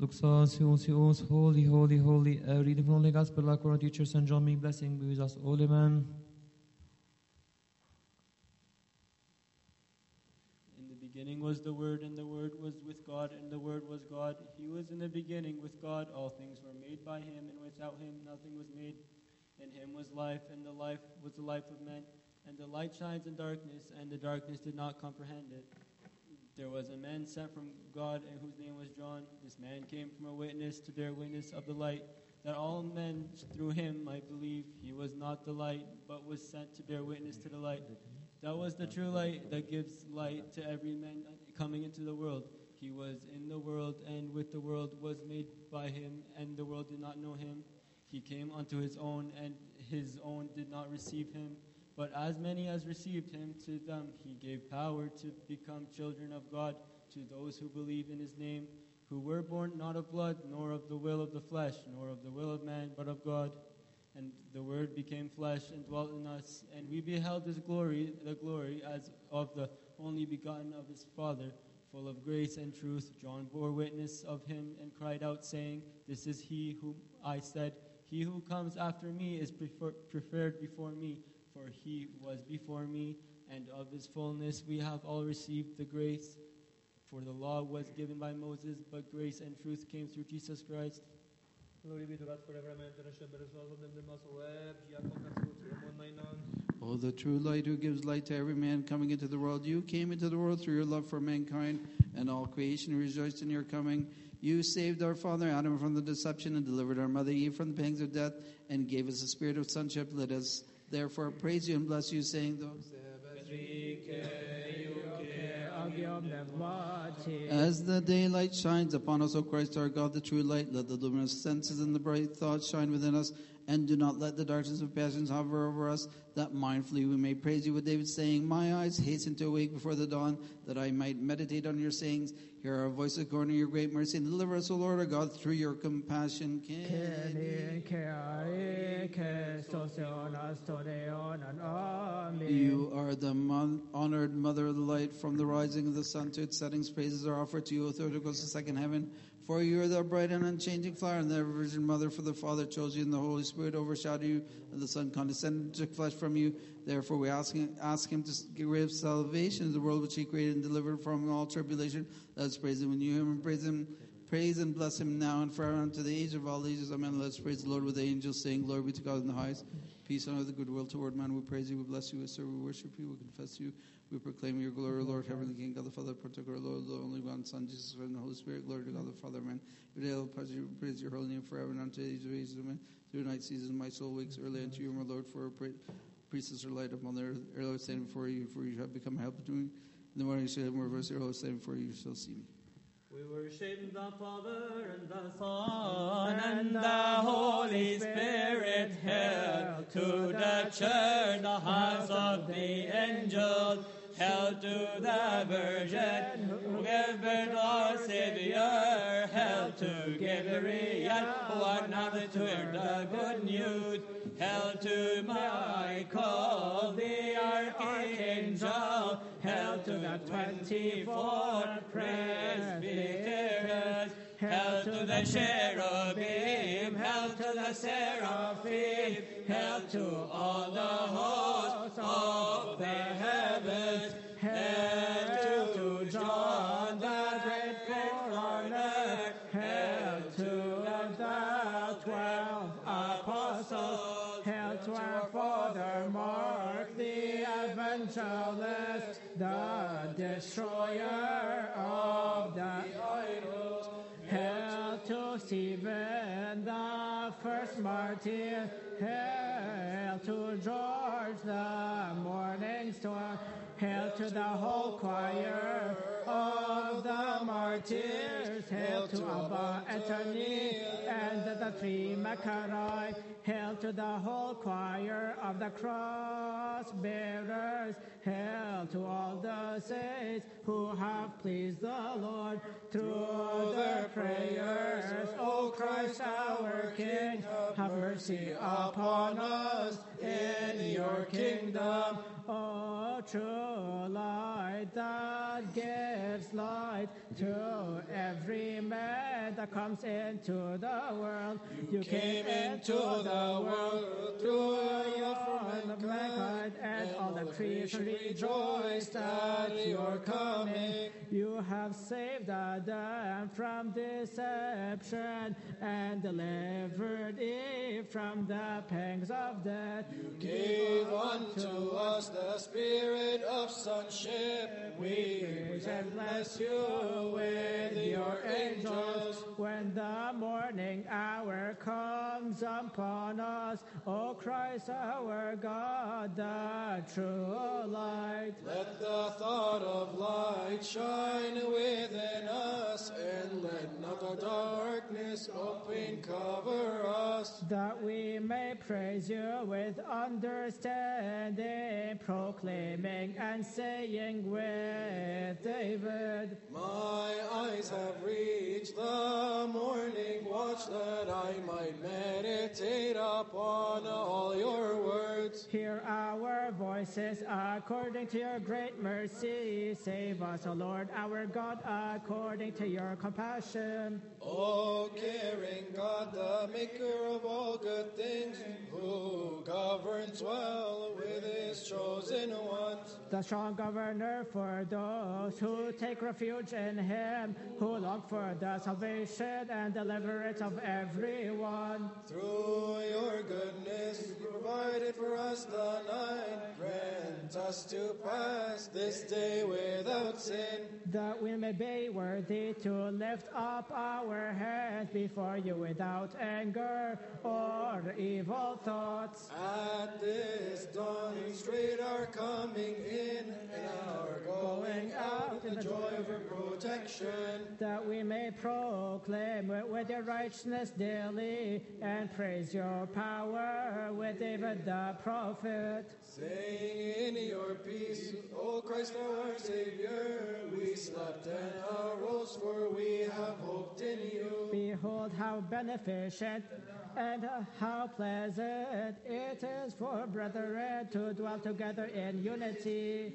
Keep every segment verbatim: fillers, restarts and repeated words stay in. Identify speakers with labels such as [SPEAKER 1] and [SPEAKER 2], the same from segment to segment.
[SPEAKER 1] Luxasios, holy, holy, holy. A reading from the Holy Gospel according to teacher Saint John, may blessing be with us all, amen.
[SPEAKER 2] In the beginning was the Word, and the Word was with God, and the Word was God. He was in the beginning with God. All things were made by him, and without him nothing was made. In him was life, and the life was the life of men. And the light shines in darkness, and the darkness did not comprehend it. There was a man sent from God, and whose name was John. This man came from a witness to bear witness of the light, that all men through him might believe. He was not the light, but was sent to bear witness to the light. That was the true light that gives light to every man coming into the world. He was in the world, and with the world was made by him, and the world did not know him. He came unto his own, and his own did not receive him. But as many as received him, to them he gave power to become children of God, to those who believe in his name, who were born not of blood, nor of the will of the flesh, nor of the will of man, but of God. And the Word became flesh and dwelt in us, and we beheld his glory, the glory as of the only begotten of his Father, full of grace and truth. John bore witness of him and cried out, saying, This is he whom I said, He who comes after me is prefer- preferred before me, for he was before me, and of his fullness we have all received the grace. For the law was given by Moses, but grace and truth came through Jesus Christ.
[SPEAKER 3] Glory be to God forever, amen.
[SPEAKER 4] O the true light who gives light to every man coming into the world, you came into the world through your love for mankind, and all creation rejoiced in your coming. You saved our father Adam from the deception and delivered our mother Eve from the pangs of death and gave us a spirit of sonship. Let us therefore praise you and bless you, saying, As the daylight shines upon us, O Christ our God, the true light, let the luminous senses and the bright thoughts shine within us, and do not let the darkness of passions hover over us, that mindfully we may praise you with David saying, My eyes hasten to awake before the dawn, that I might meditate on your sayings. Hear our voice according to your great mercy, and deliver us, O Lord our God, through your compassion. You are the mon- honored mother of the light. From the rising of the sun to its settings, praises are offered to you, O Third goes to second heaven. For you are the bright and unchanging flower, and the Virgin Mother, for the Father chose you, and the Holy Spirit overshadowed you, and the Son condescended to flesh from you. Therefore we ask him, ask him to give salvation to the world which he created and delivered from all tribulation. Let us praise him when you hear him, praise him, praise and bless him now and forever unto the age of all ages. Amen. Let us praise the Lord with the angels, saying, Glory be to God in the highest. Peace on earth, the goodwill toward man. We praise you, we bless you, we serve, we worship you, we confess you. We proclaim your glory, Lord, Heavenly King, God the Father, particular Lord, the only one, Son, Jesus, and the Holy Spirit. Glory to God the Father, Amen. Every day I'll praise your holy name forever and unto the age of ages, Amen. Through the night season, my soul wakes early unto you, my Lord, for a priestess are light upon the earth. Early standing before you, for you have become a help to me. In the morning, you shall have more verse, early standing before you, you shall see me.
[SPEAKER 2] We worship the Father and the Son and the Holy Spirit. Hail to the church, the house of the angels. Hail to the Virgin who gave birth to our Savior. Hail to Gabriel who announced to her the good news. Hail to Michael the archangel. Hail to the twenty-four presbyteros. Hail to the cherubim. Hail to the seraphim. Hail to all the hosts of the heavens. Hail to John the great forerunner. Hail to the twelve apostles. Hail to our father Mark the evangelist, the destroyer of the idols. Hail to Stephen the first martyr. Hail to George the morning star. Hail to the whole choir of the martyrs. Hail to Abba Antony and the three Maccari. Hail to the whole choir of the cross bearers. Hail to all the saints who have pleased the Lord through their prayers. O Christ our King, have mercy upon us in your kingdom. O true light that gives light to every man
[SPEAKER 5] that comes into the world.
[SPEAKER 6] You came into the world through your for mankind,
[SPEAKER 5] and all the creation rejoiced at your coming. You have saved Adam from deception and delivered Eve from the pangs of death.
[SPEAKER 6] You gave unto us the spirit of sonship. We praise and bless you with your angels.
[SPEAKER 5] When the morning hour comes upon us, O Christ our God, the true light.
[SPEAKER 6] Let the thought of light shine within us, and let not the darkness open cover us.
[SPEAKER 5] That we may praise you with understanding, proclaiming and saying with David,
[SPEAKER 6] my eyes have reached the morning watch, that I might meditate upon all your words.
[SPEAKER 5] Hear our voices according to your great mercy. Save us, O Lord, our God, according to your compassion.
[SPEAKER 6] O caring God, the maker of all good things, who governs well with his chosen ones.
[SPEAKER 5] The strong governor for those who take refuge in him, who long for the salvation and deliverance of everyone.
[SPEAKER 6] Through your goodness, you provided for us the night. Grant us to pass this day without sin,
[SPEAKER 5] that we may be worthy to lift up our hands before you without anger or evil thoughts.
[SPEAKER 6] At this dawning straight our coming in, and our going out in the joy of your protection,
[SPEAKER 5] that we may proclaim with your righteousness daily and praise your power with David the prophet.
[SPEAKER 6] Saying in your peace, O Christ our Savior, we slept and arose, for we have hoped in you.
[SPEAKER 5] Behold how beneficent and how pleasant it is for brethren to dwell together in unity.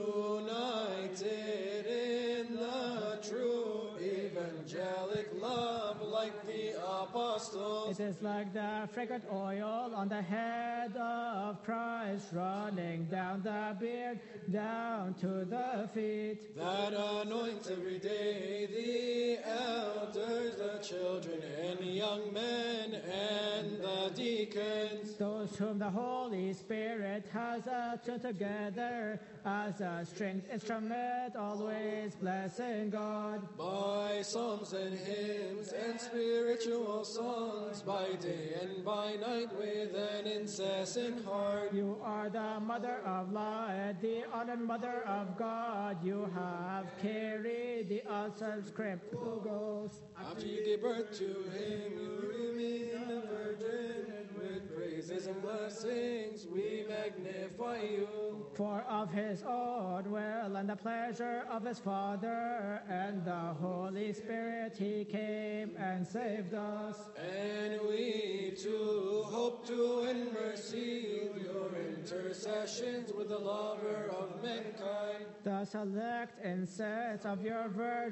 [SPEAKER 6] United in the true evangelic love, like the apostles.
[SPEAKER 5] It is like the fragrant oil on the head of Christ, running down the beard, down to the feet,
[SPEAKER 6] that anoints every day the elders, the children and young men, and the deacons,
[SPEAKER 5] those whom the Holy Spirit has attuned together as a stringed instrument, always blessing God.
[SPEAKER 6] By psalms and hymns and spiritual songs, by day and by night with an incessant heart.
[SPEAKER 5] You are the mother of light, the honored mother of God. You have carried the unsubscribed Ghost.
[SPEAKER 6] After you gave birth to him, you remain a virgin. With praises and blessings we magnify you.
[SPEAKER 5] For of his own will and the pleasure of his Father and the Holy Spirit he came and saved us.
[SPEAKER 6] And we too hope to and receive your intercessions with the lover of mankind.
[SPEAKER 5] The select incense of your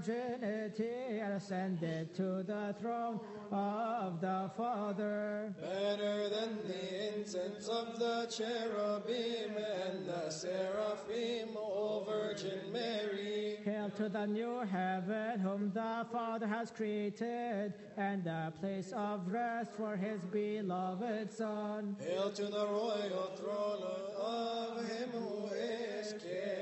[SPEAKER 5] virginity ascended to the throne of the Father.
[SPEAKER 6] Better than the incense of the cherubim and the seraphim, O Virgin Mary.
[SPEAKER 5] Hail to the new heaven whom the Father has created, and the place of rest for his beloved Son.
[SPEAKER 6] Hail to the royal throne of him who is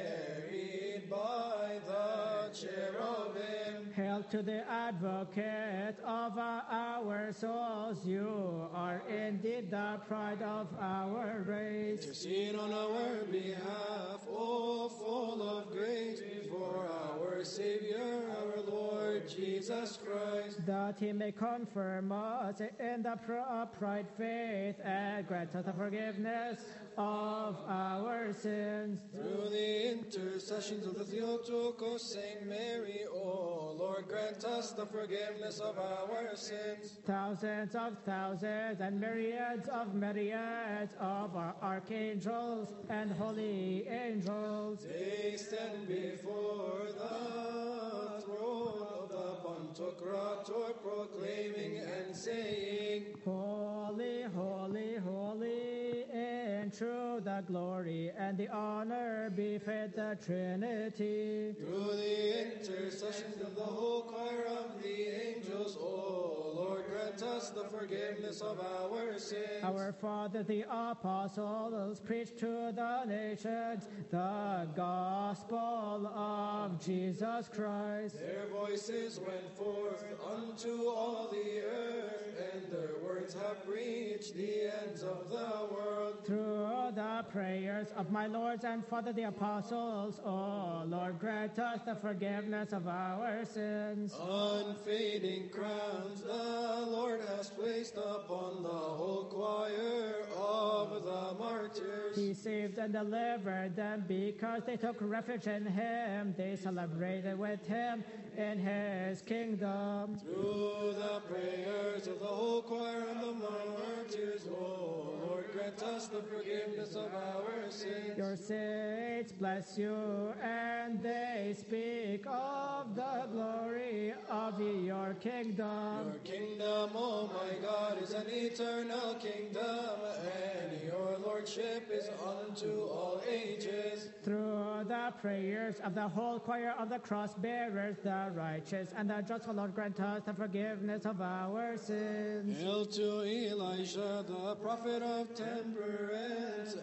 [SPEAKER 6] carried by the cherubim.
[SPEAKER 5] Hail to the advocate of our souls. You are indeed the pride of our race.
[SPEAKER 6] Intercede on our behalf, O full of grace, before our Savior, our Lord Jesus Christ,
[SPEAKER 5] that he may confirm us in the upright faith and grant us the forgiveness of our sins.
[SPEAKER 6] Through the intercessions of the Theotokos, Saint Mary, O Lord, grant us the forgiveness of our sins.
[SPEAKER 5] Thousands of thousands and myriads of myriads of our archangels and holy angels,
[SPEAKER 6] they stand before the throne of the Pantocrator, proclaiming and saying,
[SPEAKER 5] Holy, holy, holy, and true the glory and the honor befit the Trinity.
[SPEAKER 6] Through the intercession of the whole choir of the angels, O Lord, grant us the forgiveness of our sins.
[SPEAKER 5] Our Father, the apostles, preached to the nations the gospel of Jesus Christ.
[SPEAKER 6] Their voices went forth unto all the earth, and their words have reached the ends of the world.
[SPEAKER 5] Through the prayers of my Lord and Father, the apostles, O Lord, grant us the forgiveness of our sins.
[SPEAKER 6] Unfading crowns the Lord has placed upon the whole choir of the martyrs.
[SPEAKER 5] He saved and delivered them because they took refuge in him. They celebrated with him in his kingdom.
[SPEAKER 6] Through the prayers of the whole choir of the martyrs, O Lord, grant us the forgiveness of our sins.
[SPEAKER 5] Your saints bless you, and they speak of the glory of your kingdom.
[SPEAKER 6] Your kingdom, O my God, is an eternal kingdom, and your lordship is unto all ages.
[SPEAKER 5] Through the prayers of the whole choir of the cross bearers, the righteous and the just, O Lord, grant us the forgiveness of our sins.
[SPEAKER 6] Hail to Elisha, the prophet of temperance,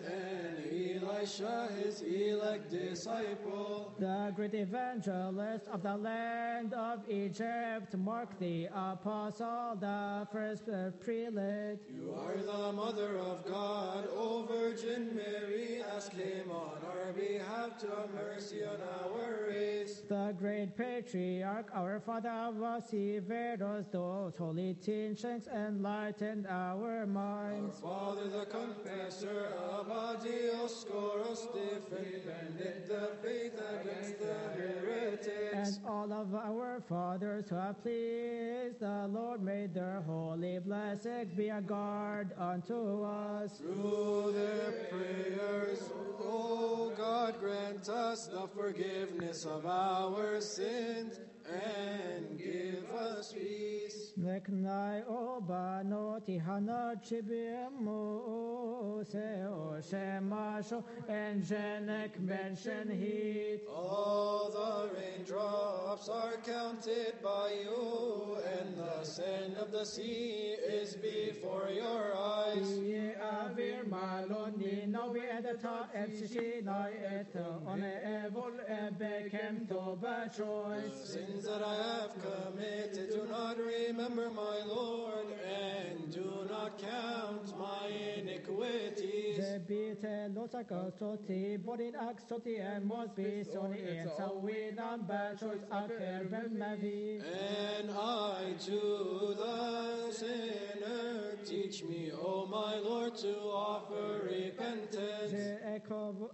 [SPEAKER 6] and Elisha, his elect disciple.
[SPEAKER 5] The great evangelist of the land of Egypt, Mark the apostle, the first uh, prelate.
[SPEAKER 6] You are the mother of God, O Virgin Mary. Ask him on our behalf to have mercy on our race.
[SPEAKER 5] The great patriarch, our father Vasiveros, those holy teachings enlightened our
[SPEAKER 6] Our
[SPEAKER 5] minds.
[SPEAKER 6] father, the confessor of Dioscorus, defended the faith against the heretics.
[SPEAKER 5] And all of our fathers who have pleased the Lord, made their holy blessings be a guard unto us.
[SPEAKER 6] Through their prayers, O God, grant us the forgiveness of our sins and give us peace.
[SPEAKER 5] Neknai obano tihana chibimu se o shemasho and jenek mention heat.
[SPEAKER 6] All the raindrops are counted by you, and the sand of the sea is before your eyes.
[SPEAKER 5] Ye avir maloni no be edita epsishi no et on evol ebekem to ba choice.
[SPEAKER 6] Sins that I have committed, do not remember, my Lord, and do not count my iniquities.
[SPEAKER 5] Debite losaka soti bodin ak soti and mos be soni and so we non ba choice aker mavi.
[SPEAKER 6] And I to the sinner, teach me, O my Lord, to offer repentance.
[SPEAKER 5] Je ekov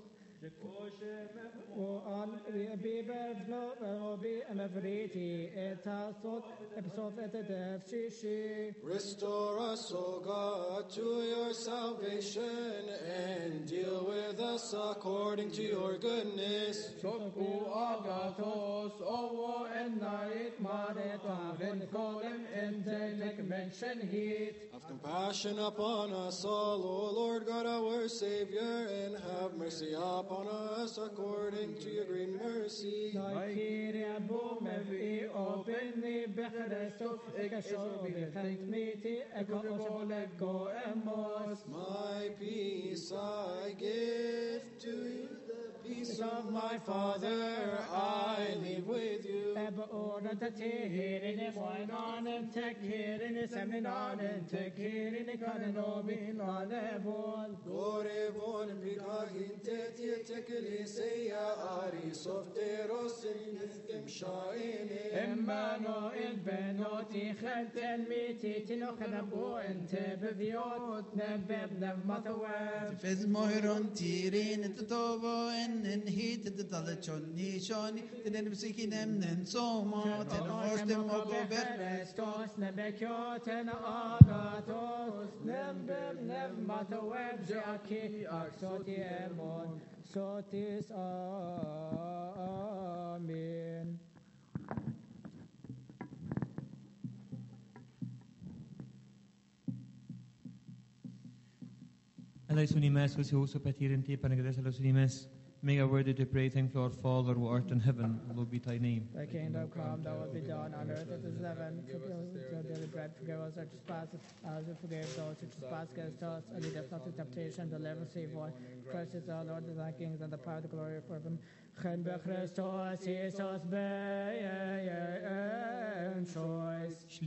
[SPEAKER 5] وأن بيبرفنو وبي أمفريتي إتصوت إبصوف إتدفشيشي.
[SPEAKER 6] Restore us, O God, to your salvation, and deal with us according to your goodness.
[SPEAKER 5] Soku agathos ovo enait mareta vincolem entelek mention heat.
[SPEAKER 6] Have compassion upon us all, O Lord God, our Savior, and have mercy upon us according to your great mercy.
[SPEAKER 5] Kyria bom evi openni bechresto ekashobi thank me ti ekosholego emos.
[SPEAKER 6] My peace I give to you, the peace of my Father I leave with you.
[SPEAKER 5] Eb ordet tehirin foinan tekirin seminan tekirin kanobin alevol.
[SPEAKER 6] Gore von pikahin tetie tekeliseya ari softeros in shaine.
[SPEAKER 5] Emmano il benoti خلتن ميتي تنخنبو انت بذيوت نبب نبمتواب.
[SPEAKER 4] Fes moiron tirin et tovo en en hit et talachon ni shoni den psikinem nen somo ten ostem ogober.
[SPEAKER 5] Restos nebekyoten agatos nembeb nebmatoeb jaki aksoti emon sotis amen.
[SPEAKER 1] Hello, Unimes, who's also Petir and Tip and Agres, hello, Unimes. Make a worthy to pray, thank Lord Father who art in heaven, hallowed be thy name.
[SPEAKER 5] Thy kingdom come, thy will be done on earth as it is in heaven. Forgive us our daily bread, forgive us our trespasses, as we forgive those who trespass against us. And lead us not into temptation, deliver us from evil. Christ is our Lord, thy kings, and the power, the glory forever. Chen be Christos, Jesus be, choice.